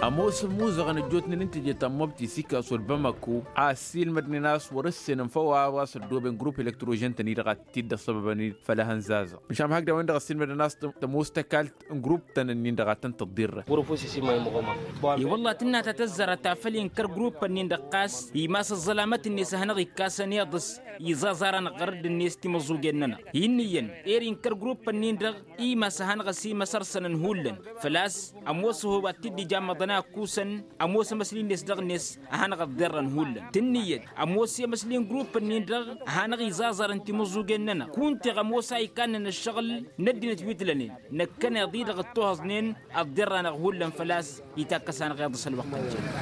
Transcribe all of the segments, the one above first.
أموس موزة نجوتني ننتج تمبتي سيكا صور بمكو عسيل مدني ناس ورسن فوا واصل دوبن جروب إلكتروجين تنيرغا تيدا سببني فلهن زازا مشام هكذا وين دغسين مدني ناس تموس تكالت جروب تنين دغا تنتضير غروفو سي ما يمغوما اي والله تنا تتزر تافلين كر جروب نين دقاس يماس الظلامات الناس هنغي كاسن يضس يزازارن قرد الناس تمزوجننا ينين ايرين كر جروب نين دغ اي ماس هنغسي مسرسن هولن فلاس اموس هو تدي جامدنا كوسن اموس مسلين ناس دغ ناس هنغ درن هولن تنيت اموس مسلين جروب نين دغ هنغي زازارن تمزوجننا كنت غموس اي كان الشغل ندي نتويتلنين نكنا ضيد غطوها زنين الدرن هولن فلاس يتكسان غير ضس الوقت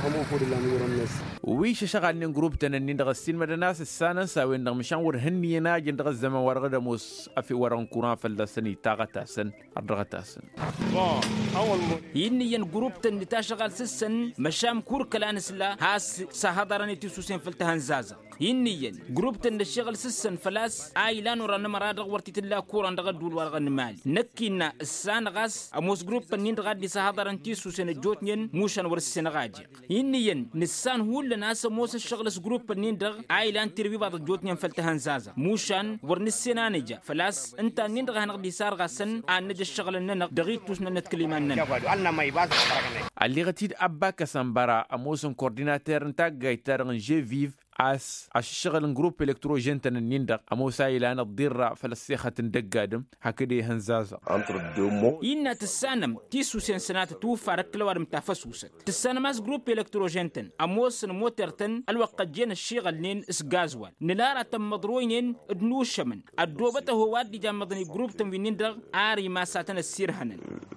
ويش شغال نين جروب تنين دغسين مدناس السنة ساوين دغ مشان ورهني ناجن دغ الزمن ورغد موس افي وران كوران فلسني تاغتاسن ادغتاسن ينين جروب تن تاشغال سسن مشام كور كلانس لا هاس سهدرني تسوسين فلتهن زازا ينين جروب تن الشغل سسن فلاس ايلان ورن مراد ورتي تلا كوران دغ دول ورغن مال نكينا السان غاس اموس جروب تنين دغ دي سهدرن تسوسين جوتنين موشن ورسن غاجي ينين نسان هو ناس موس الشغل جروب تنين دغ ايلان تربي بعض جوتنين فلتهن زازا موشن ورنسنا نجا فلاس انت نين دغ هنغدي سار غاسن ان نجا الشغل اننا دغيتوس نتكلمان اللي غتيد أبا كسنبرا أموسن كورديناتير نتاع غايتار جي فيف as الشغل جروب إلكتروجين تنيندق أموسا إلى أن الضرة فلسيخة دقادم هكذا هنزازة إن تسانم تيسو سنسنات توفى ركلوار متافسوسة تسانماس جروب إلكتروجين تن أموسن موترتن الوقت جين الشغل نين إسغازوال نلارة تم مضروين ادنوش من الدوبة هو وادي جامدني جروب تنوينيندق آري ما ساتن السيرهنن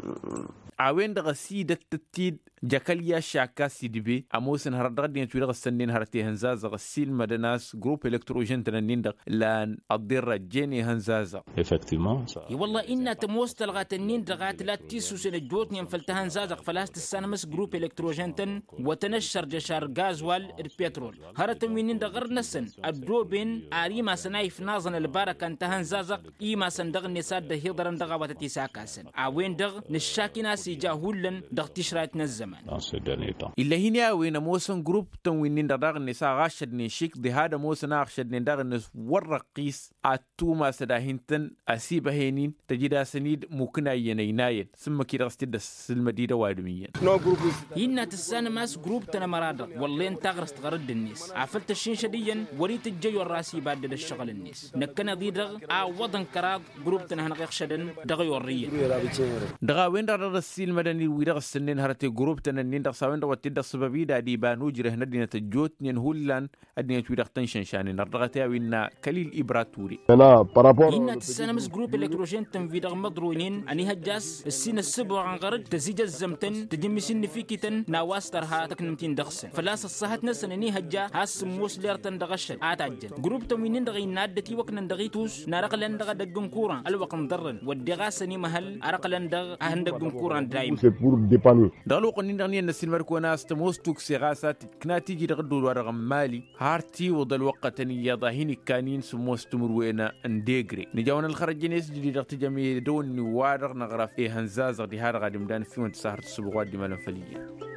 عوين دغ سيدة تتيد جاكاليا شاكا سيدبي أموسن هردغدين تويدغ السنين هرتي هنزازة غسيل مدناس جروب إلكتروجين تنين دغ لان الضرة جيني هنزازة والله إن تموست الغاتنين دغات لا تيسو سنجوتني انفلتهن زازق فلاست السانمس جروب إلكتروجين تن وتنشر جشار غازوال البترول هرتمينين دغر نسن الدوبين آريما سنايف نازن البارك انتهن زازق إيما سندغ نساد دهيضرن دغا وتتساكاسن عوين دغ نشاكي جاهولن دغتشرات نزمان إلا هنا وين موسن جروب تنوين دغ النساء غاشد نشيك ده هذا موسن أخشد ندغ النس ورقيس أتوما سداهنتن أسيبه هينين تجد سنيد ممكن يناين ثم كده استد المدينة وادمية هنا تسان ماس جروب تنمراد والله انت غرست غرد الناس عفلت الشين شديا وريت الجي والراسي بعد الشغل الناس نكنا دي دغ وضن كراد جروب تنهنغ يخشدن دغ يوريا دغا وين السيل مدني ويدغ السنين هرتي جروب تنين دغ ساوين دغ تدغ سببي دادي بانو جره ندينه تجوت نين هولان ادينه ويدغ تنشن شان نرغتها وين كليل ابراتوري إن تسانمس جروب إلكتروجين تنفيدغ مضروينين أني هجاس السين السبع عن غرد تزيج الزمتن تجمسين فيكتن ناواسترها تكنمتين دغسن فلاس الصحت نسن أني هجا هاس موس ليرتن دغشن آتاجن جروب تموينين دغي نادتي وكنن دغيتوس نارقلن دغ دغن كوران الوقن درن ودغاسني محل أرقلن دغ أهندغن كوران دايم دغلو قنين دغني النسين مركوناس تموستوك سيغاسات كناتي جي دغدول ورغم مالي هارتي وضل وقتني يضاهيني كانين سموستمر وينا انديغري نجاون الخرجينيس جديد اقتجامي دون وارغ نغرف هنزاز دي هذا غادي مدان فيون تسهر السبوغات دي مالن فليا